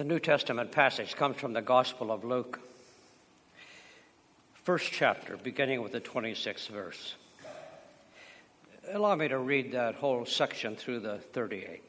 The New Testament passage comes from the Gospel of Luke, first chapter, beginning with the 26th verse. Allow me to read that whole section through the 38th.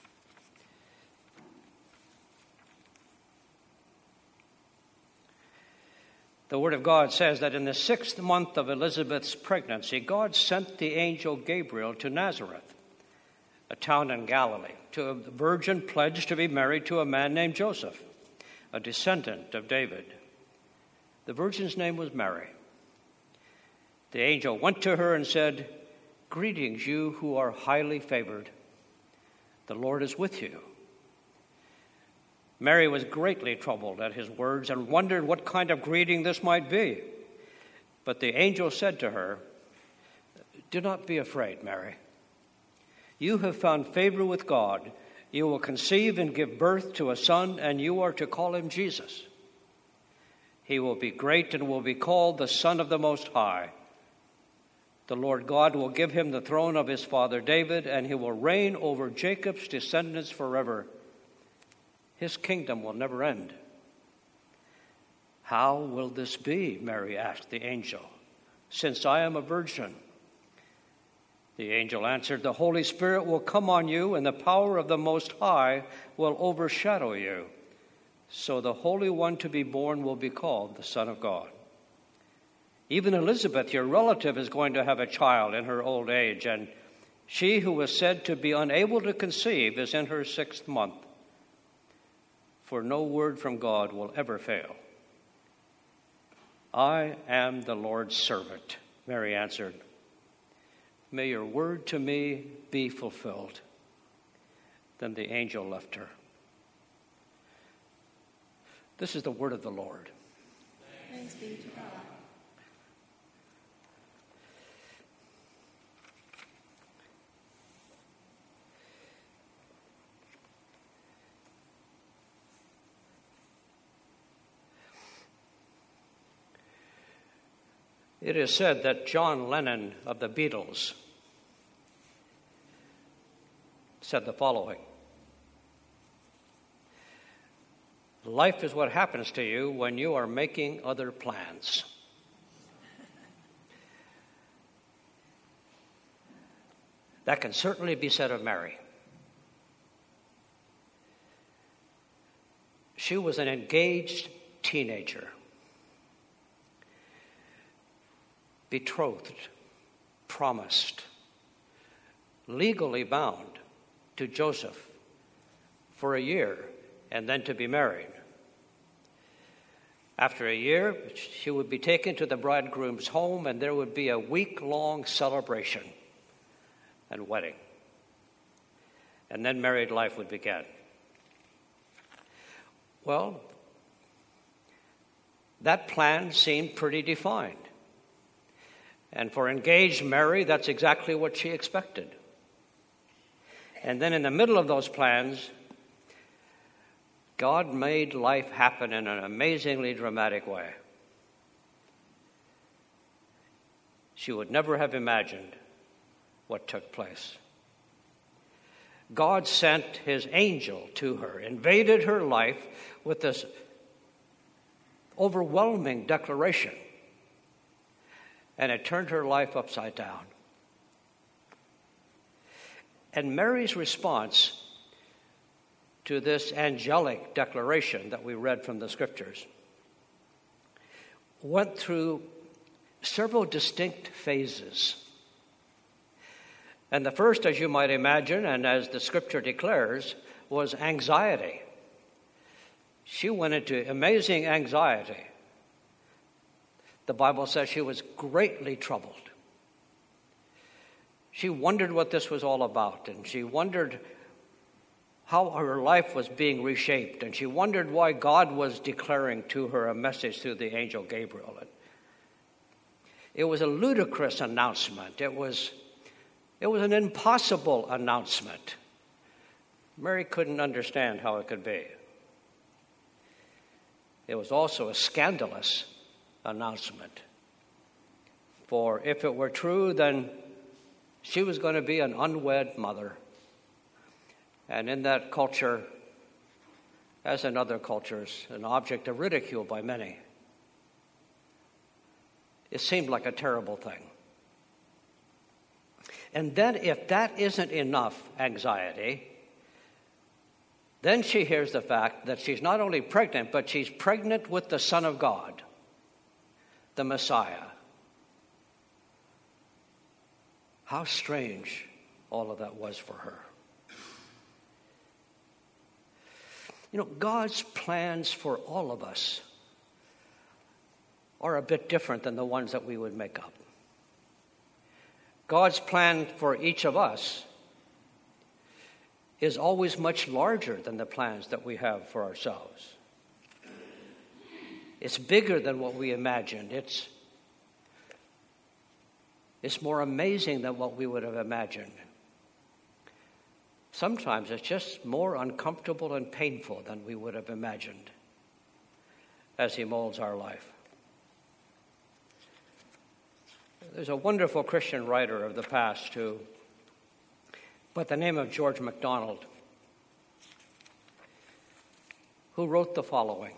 The Word of God says that in the 6th month of Elizabeth's pregnancy, God sent the angel Gabriel to Nazareth, a town in Galilee, to a virgin pledged to be married to a man named Joseph, a descendant of David. The virgin's name was Mary. The angel went to her and said, "Greetings, you who are highly favored. The Lord is with you." Mary was greatly troubled at his words and wondered what kind of greeting this might be. But the angel said to her, "Do not be afraid, Mary. You have found favor with God. You will conceive and give birth to a son, and you are to call him Jesus. He will be great and will be called the Son of the Most High. The Lord God will give him the throne of his father David, and he will reign over Jacob's descendants forever. His kingdom will never end." "How will this be?" Mary asked the angel, "since I am a virgin?" The angel answered, "The Holy Spirit will come on you, and the power of the Most High will overshadow you. So the Holy One to be born will be called the Son of God. Even Elizabeth, your relative, is going to have a child in her old age, and she who was said to be unable to conceive is in her 6th month. For no word from God will ever fail." "I am the Lord's servant," Mary answered. "May your word to me be fulfilled." Then the angel left her. This is the word of the Lord. Thanks be to God. It is said that John Lennon of the Beatles said the following: "Life is what happens to you when you are making other plans." That can certainly be said of Mary. She was an engaged teenager, betrothed, promised, legally bound to Joseph for a year and then to be married. After a year, she would be taken to the bridegroom's home, and there would be a week-long celebration and wedding. And then married life would begin. Well, that plan seemed pretty defined. And for engaged Mary, that's exactly what she expected. And then in the middle of those plans, God made life happen in an amazingly dramatic way. She would never have imagined what took place. God sent his angel to her, invaded her life with this overwhelming declaration, and it turned her life upside down. And Mary's response to this angelic declaration that we read from the scriptures went through several distinct phases. And the first, as you might imagine, and as the scripture declares, was anxiety. She went into amazing anxiety. The Bible says she was greatly troubled. She wondered what this was all about, and she wondered how her life was being reshaped, and she wondered why God was declaring to her a message through the angel Gabriel. It was a ludicrous announcement. It was an impossible announcement. Mary couldn't understand how it could be. It was also a scandalous announcement. For if it were true, then she was going to be an unwed mother. And in that culture, as in other cultures, an object of ridicule by many. It seemed like a terrible thing. And then if that isn't enough anxiety, then she hears the fact that she's not only pregnant, but she's pregnant with the Son of God, the Messiah. How strange all of that was for her. You know, God's plans for all of us are a bit different than the ones that we would make up. God's plan for each of us is always much larger than the plans that we have for ourselves. It's bigger than what we imagined. It's more amazing than what we would have imagined. Sometimes it's just more uncomfortable and painful than we would have imagined as He molds our life. There's a wonderful Christian writer of the past by the name of George MacDonald, who wrote the following.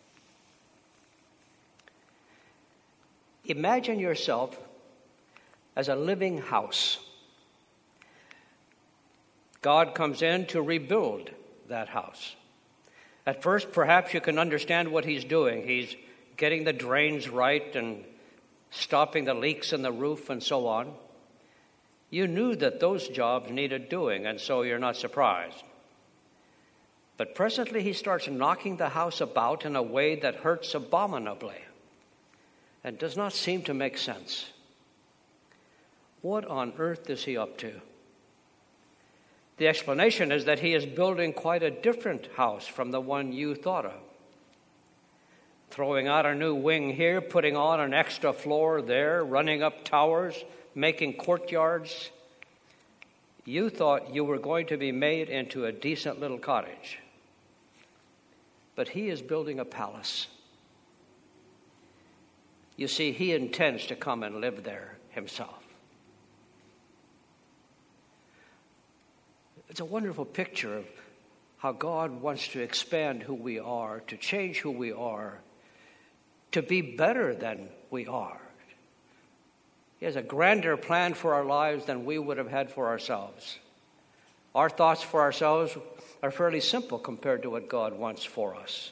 Imagine yourself as a living house. God comes in to rebuild that house. At first, perhaps you can understand what He's doing. He's getting the drains right and stopping the leaks in the roof and so on. You knew that those jobs needed doing, and so you're not surprised. But presently He starts knocking the house about in a way that hurts abominably and does not seem to make sense. What on earth is He up to? The explanation is that He is building quite a different house from the one you thought of. Throwing out a new wing here, putting on an extra floor there, running up towers, making courtyards. You thought you were going to be made into a decent little cottage. But He is building a palace. You see, He intends to come and live there Himself. It's a wonderful picture of how God wants to expand who we are, to change who we are, to be better than we are. He has a grander plan for our lives than we would have had for ourselves. Our thoughts for ourselves are fairly simple compared to what God wants for us.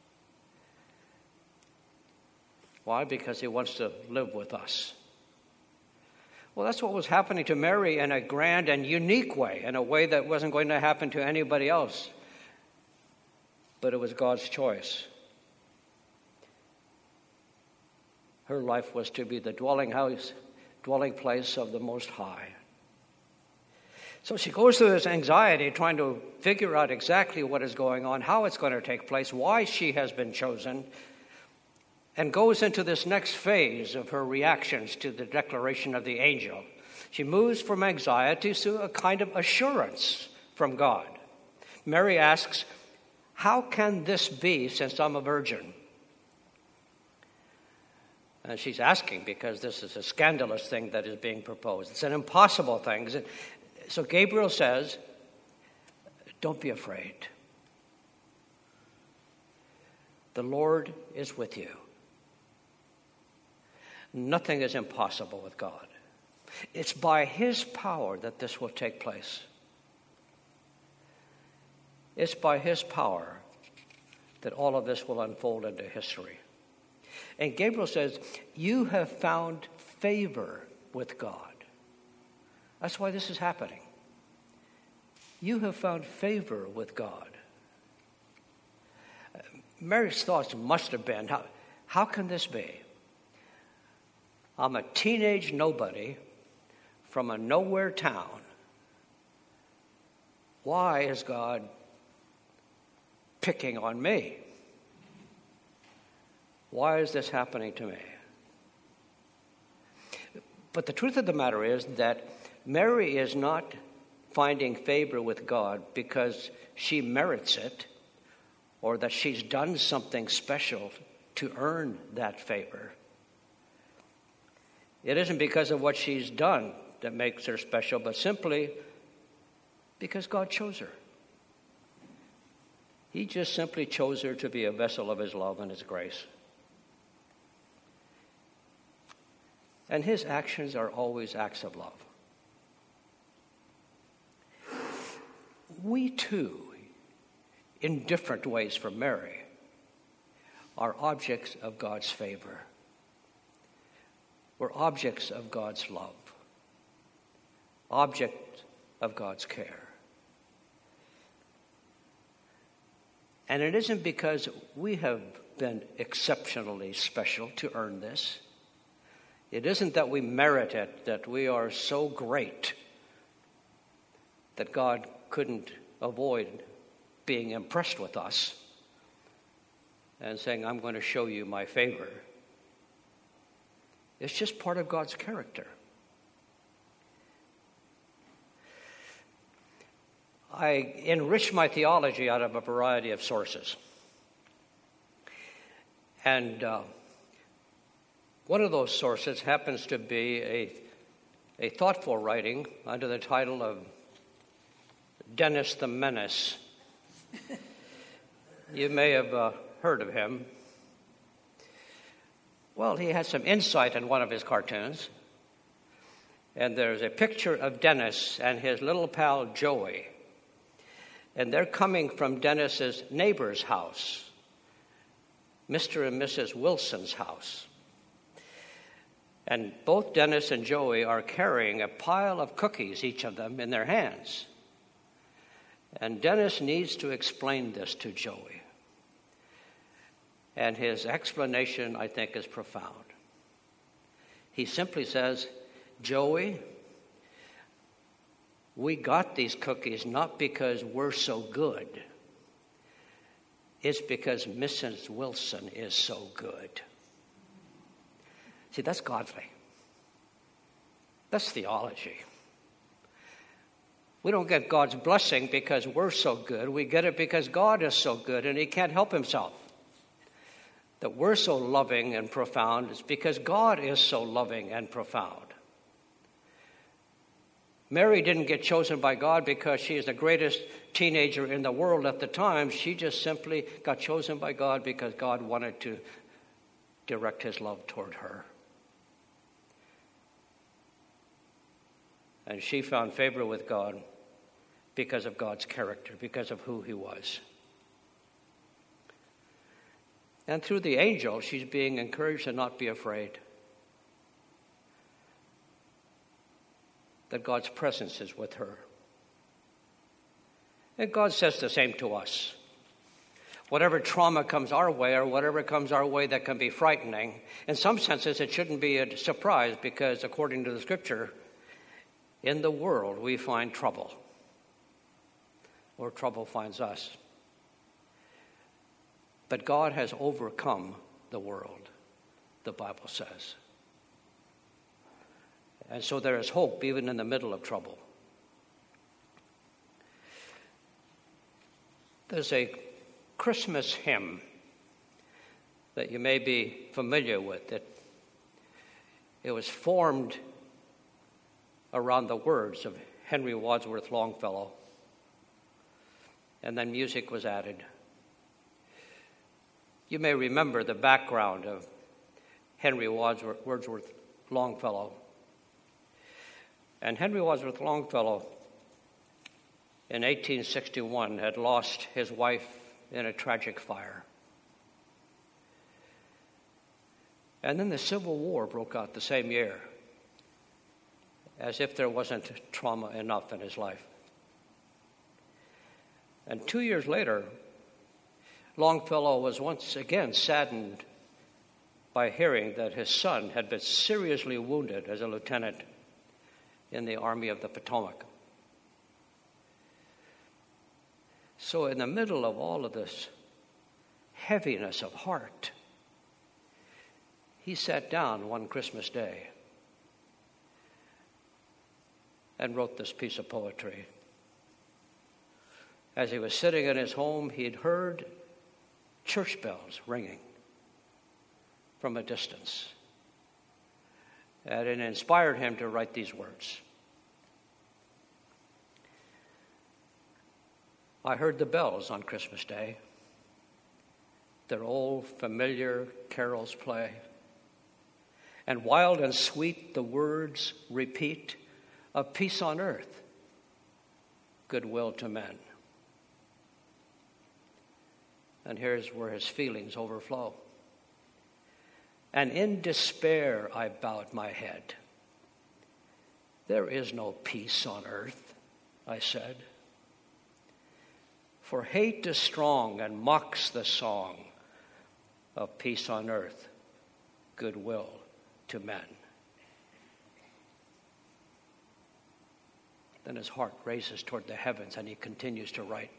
Why? Because He wants to live with us. Well, that's what was happening to Mary in a grand and unique way, in a way that wasn't going to happen to anybody else. But it was God's choice. Her life was to be the dwelling place of the Most High. So she goes through this anxiety trying to figure out exactly what is going on, how it's going to take place, why she has been chosen, and goes into this next phase of her reactions to the declaration of the angel. She moves from anxiety to a kind of assurance from God. Mary asks, "How can this be since I'm a virgin?" And she's asking because this is a scandalous thing that is being proposed. It's an impossible thing. So Gabriel says, "Don't be afraid. The Lord is with you." Nothing is impossible with God. It's by His power that this will take place. It's by His power that all of this will unfold into history. And Gabriel says, "You have found favor with God." That's why this is happening. You have found favor with God. Mary's thoughts must have been, how can this be? I'm a teenage nobody from a nowhere town. Why is God picking on me? Why is this happening to me? But the truth of the matter is that Mary is not finding favor with God because she merits it or that she's done something special to earn that favor. It isn't because of what she's done that makes her special, but simply because God chose her. He just simply chose her to be a vessel of his love and his grace. And his actions are always acts of love. We too, in different ways from Mary, are objects of God's favor. We're objects of God's love, objects of God's care. And it isn't because we have been exceptionally special to earn this. It isn't that we merit it, that we are so great that God couldn't avoid being impressed with us and saying, I'm going to show you my favor. It's just part of God's character. I enrich my theology out of a variety of sources. And one of those sources happens to be a thoughtful writing under the title of Dennis the Menace. You may have heard of him. Well, he had some insight in one of his cartoons. And there's a picture of Dennis and his little pal Joey. And they're coming from Dennis's neighbor's house, Mr. and Mrs. Wilson's house. And both Dennis and Joey are carrying a pile of cookies, each of them, in their hands. And Dennis needs to explain this to Joey. And his explanation, I think, is profound. He simply says, Joey, we got these cookies not because we're so good. It's because Mrs. Wilson is so good. See, that's godly. That's theology. We don't get God's blessing because we're so good. We get it because God is so good and he can't help himself. That we're so loving and profound is because God is so loving and profound. Mary didn't get chosen by God because she is the greatest teenager in the world at the time. She just simply got chosen by God because God wanted to direct his love toward her. And she found favor with God because of God's character, because of who he was. And through the angel, she's being encouraged to not be afraid. That God's presence is with her. And God says the same to us. Whatever trauma comes our way or whatever comes our way that can be frightening, in some senses it shouldn't be a surprise because according to the scripture, in the world we find trouble. Or trouble finds us. But God has overcome the world, the Bible says. And so there is hope even in the middle of trouble. There's a Christmas hymn that you may be familiar with. It was formed around the words of Henry Wadsworth Longfellow. And then music was added. You may remember the background of Henry Wadsworth Longfellow. And Henry Wadsworth Longfellow, in 1861, had lost his wife in a tragic fire. And then the Civil War broke out the same year, as if there wasn't trauma enough in his life. And 2 years later, Longfellow was once again saddened by hearing that his son had been seriously wounded as a lieutenant in the Army of the Potomac. So in the middle of all of this heaviness of heart, he sat down one Christmas day and wrote this piece of poetry. As he was sitting in his home, he had heard church bells ringing from a distance. And it inspired him to write these words. I heard the bells on Christmas Day. Their old familiar carols play. And wild and sweet the words repeat of peace on earth, goodwill to men. And here's where his feelings overflow. And in despair I bowed my head. There is no peace on earth, I said. For hate is strong and mocks the song of peace on earth, goodwill to men. Then his heart raises toward the heavens and he continues to write.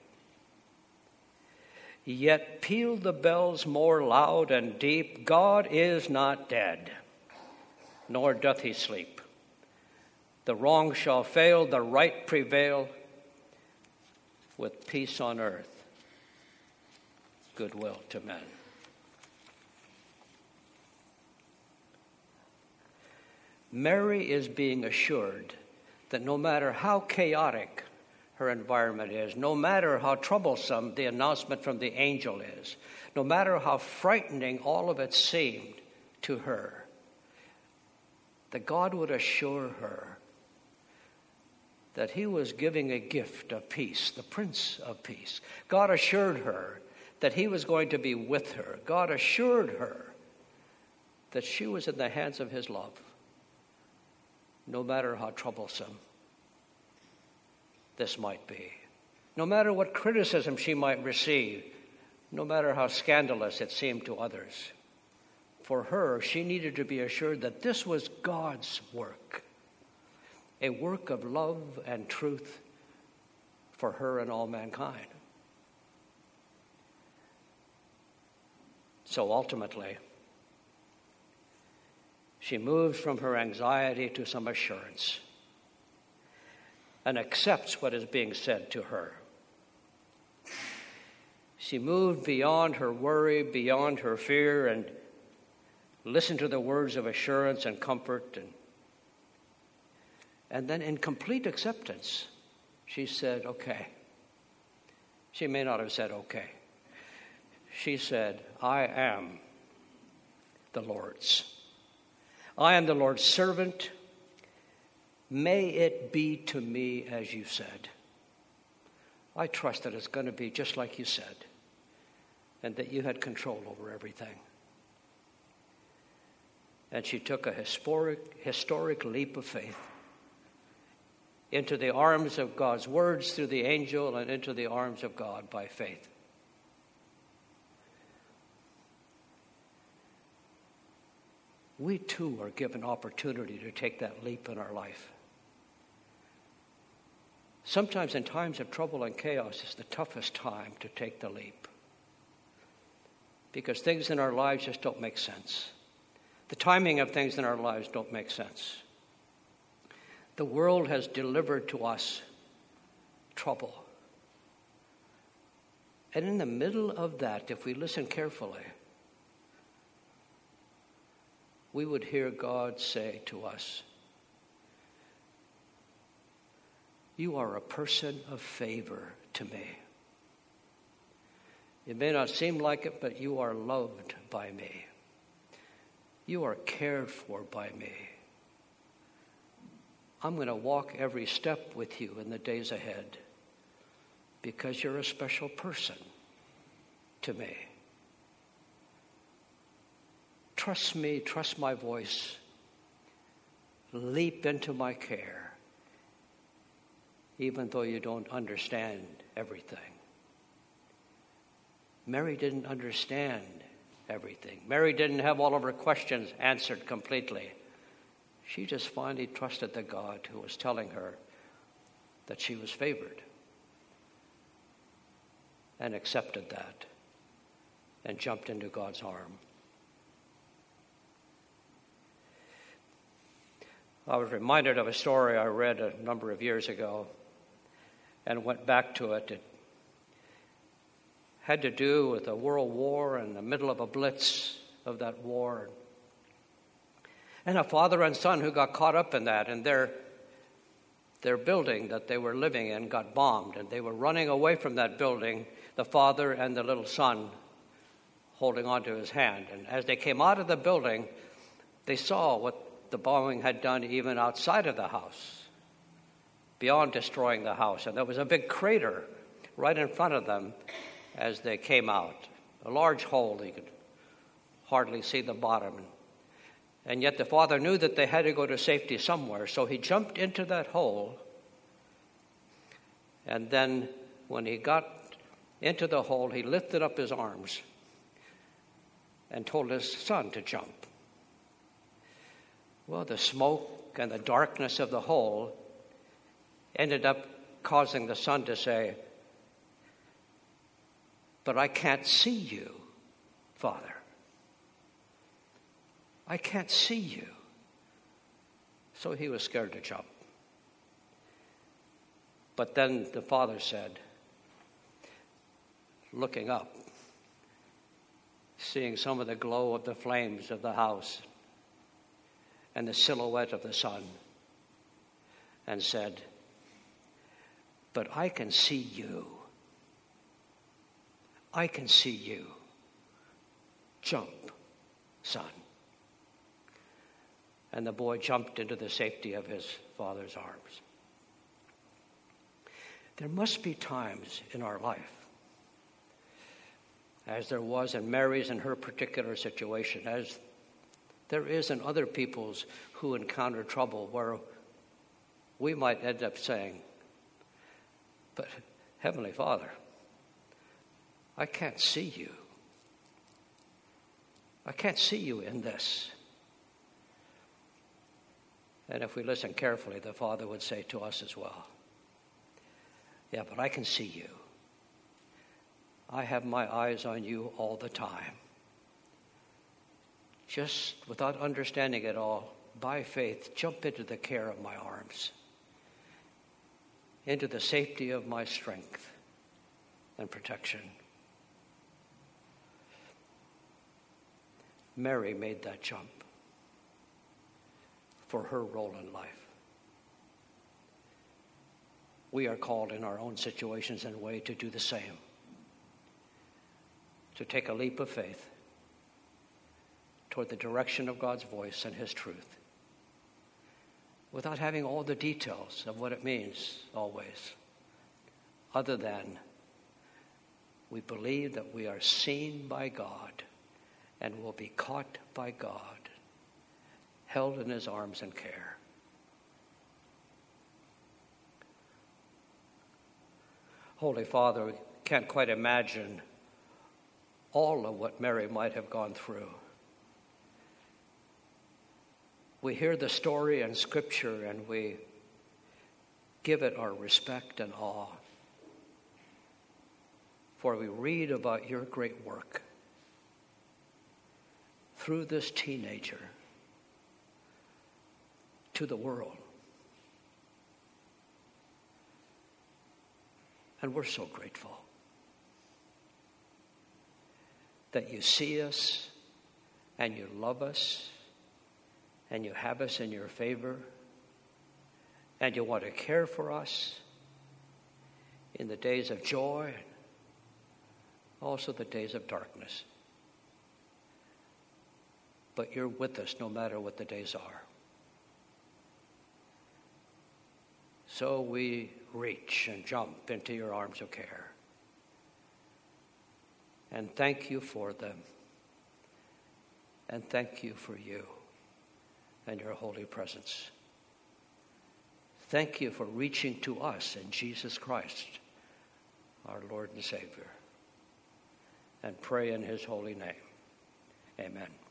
Yet peal the bells more loud and deep, God is not dead, nor doth he sleep. The wrong shall fail, the right prevail, with peace on earth, goodwill to men. Mary is being assured that no matter how chaotic her environment is, no matter how troublesome the announcement from the angel is, no matter how frightening all of it seemed to her, that God would assure her that he was giving a gift of peace, the Prince of Peace. God assured her that he was going to be with her. God assured her that she was in the hands of his love, no matter how troublesome this might be, no matter what criticism she might receive, no matter how scandalous it seemed to others. For her, she needed to be assured that this was God's work, a work of love and truth for her and all mankind. So ultimately, she moves from her anxiety to some assurance and accepts what is being said to her. She moved beyond her worry, beyond her fear, and listened to the words of assurance and comfort. And then in complete acceptance, she said, okay. She may not have said okay. She said, I am the Lord's. I am the Lord's servant. May it be to me as you said. I trust that it's going to be just like you said, and that you had control over everything. And she took a historic leap of faith into the arms of God's words through the angel and into the arms of God by faith. We too are given opportunity to take that leap in our life. Sometimes in times of trouble and chaos, it's the toughest time to take the leap, because things in our lives just don't make sense. The timing of things in our lives don't make sense. The world has delivered to us trouble. And in the middle of that, if we listen carefully, we would hear God say to us, you are a person of favor to me. It may not seem like it, but you are loved by me. You are cared for by me. I'm going to walk every step with you in the days ahead because you're a special person to me. Trust me, trust my voice. Leap into my care, even though you don't understand everything. Mary didn't understand everything. Mary didn't have all of her questions answered completely. She just finally trusted the God who was telling her that she was favored, and accepted that and jumped into God's arm. I was reminded of a story I read a number of years ago and went back to it. It had to do with a world war in the middle of a blitz of that war. And a father and son who got caught up in that, and their their building that they were living in got bombed, and they were running away from that building, the father and the little son holding onto his hand. And as they came out of the building, they saw what the bombing had done even outside of the house, beyond destroying the house. And there was a big crater right in front of them as they came out, a large hole. They could hardly see the bottom. And yet the father knew that they had to go to safety somewhere, so he jumped into that hole. And then when he got into the hole, he lifted up his arms and told his son to jump. Well, the smoke and the darkness of the hole ended up causing the son to say, "But I can't see you, Father. I can't see you." So he was scared to jump. But then the father said, looking up, seeing some of the glow of the flames of the house and the silhouette of the sun, and said, "But I can see you. I can see you. Jump, son." And the boy jumped into the safety of his father's arms. There must be times in our life, as there was in Mary's and her particular situation, as there is in other people's who encounter trouble, where we might end up saying, "But Heavenly Father, I can't see you. I can't see you in this." And if we listen carefully, the Father would say to us as well, "Yeah, but I can see you. I have my eyes on you all the time. Just without understanding it all, by faith, jump into the care of my arms, into the safety of my strength and protection." Mary made that jump for her role in life. We are called in our own situations and way to do the same, to take a leap of faith toward the direction of God's voice and His truth, without having all the details of what it means always, other than we believe that we are seen by God and will be caught by God, held in His arms and care. Holy Father, we can't quite imagine all of what Mary might have gone through. We hear the story in Scripture and we give it our respect and awe, for we read about your great work through this teenager to the world. And we're so grateful that you see us and you love us and you have us in your favor and you want to care for us in the days of joy and also the days of darkness. But you're with us no matter what the days are. So we reach and jump into your arms of care. And thank you for them. And thank you for you and your holy presence. Thank you for reaching to us in Jesus Christ, our Lord and Savior. And pray in His holy name. Amen.